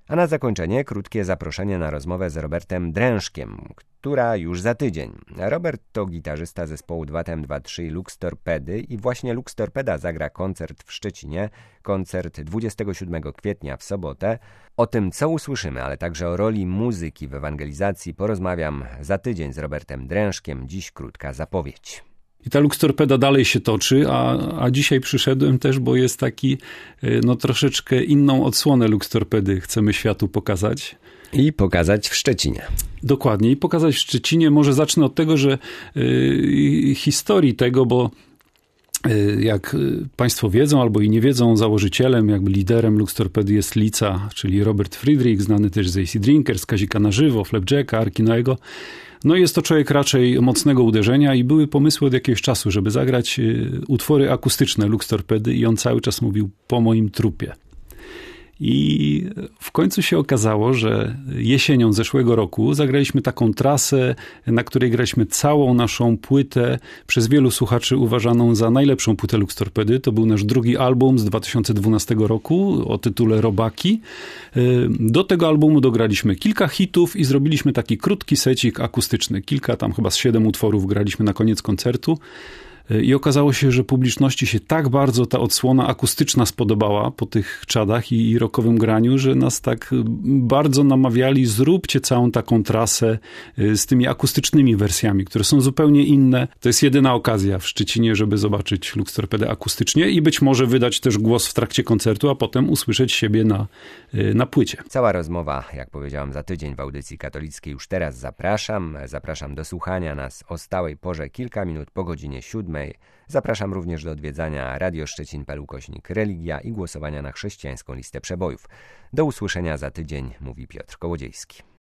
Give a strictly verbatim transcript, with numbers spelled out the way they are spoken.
A na zakończenie krótkie zaproszenie na rozmowę z Robertem Drężkiem, która już za tydzień. Robert to gitarzysta zespołu dwa tem dwa trzy Lux Torpedy i właśnie Lux Torpeda zagra koncert w Szczecinie, koncert dwudziestego siódmego kwietnia w sobotę. O tym, co usłyszymy, ale także o roli muzyki w ewangelizacji porozmawiam za tydzień z Robertem Drężkiem. Dziś krótka zapowiedź. I ta Lux Torpeda dalej się toczy, a, a dzisiaj przyszedłem też, bo jest taki, no troszeczkę inną odsłonę Lux Torpedy chcemy światu pokazać. I pokazać w Szczecinie. Dokładnie, i pokazać w Szczecinie. Może zacznę od tego, że y, historii tego, bo y, jak Państwo wiedzą albo i nie wiedzą, założycielem, jakby liderem Lux Torpedy jest Lica, czyli Robert Friedrich, znany też z A C Drinker, z Kazika na żywo, Flapjacka, Arki Noego. No jest to człowiek raczej mocnego uderzenia i były pomysły od jakiegoś czasu, żeby zagrać utwory akustyczne Lux Torpedy i on cały czas mówił po moim trupie. I w końcu się okazało, że jesienią zeszłego roku zagraliśmy taką trasę, na której graliśmy całą naszą płytę, przez wielu słuchaczy uważaną za najlepszą płytę Lux Torpedy. To był nasz drugi album z dwa tysiące dwunastego roku o tytule Robaki. Do tego albumu dograliśmy kilka hitów i zrobiliśmy taki krótki secik akustyczny. Kilka, tam chyba z siedem utworów graliśmy na koniec koncertu. I okazało się, że publiczności się tak bardzo ta odsłona akustyczna spodobała po tych czadach i rockowym graniu, że nas tak bardzo namawiali, zróbcie całą taką trasę z tymi akustycznymi wersjami, które są zupełnie inne. To jest jedyna okazja w Szczecinie, żeby zobaczyć Lux Torpedę akustycznie i być może wydać też głos w trakcie koncertu, a potem usłyszeć siebie na, na płycie. Cała rozmowa, jak powiedziałam, za tydzień w Audycji Katolickiej. Już teraz zapraszam. Zapraszam do słuchania nas o stałej porze kilka minut po godzinie siódmej. Zapraszam również do odwiedzania radioszczecin kropka p l ukośnik religia i głosowania na chrześcijańską listę przebojów. Do usłyszenia za tydzień, mówi Piotr Kołodziejski.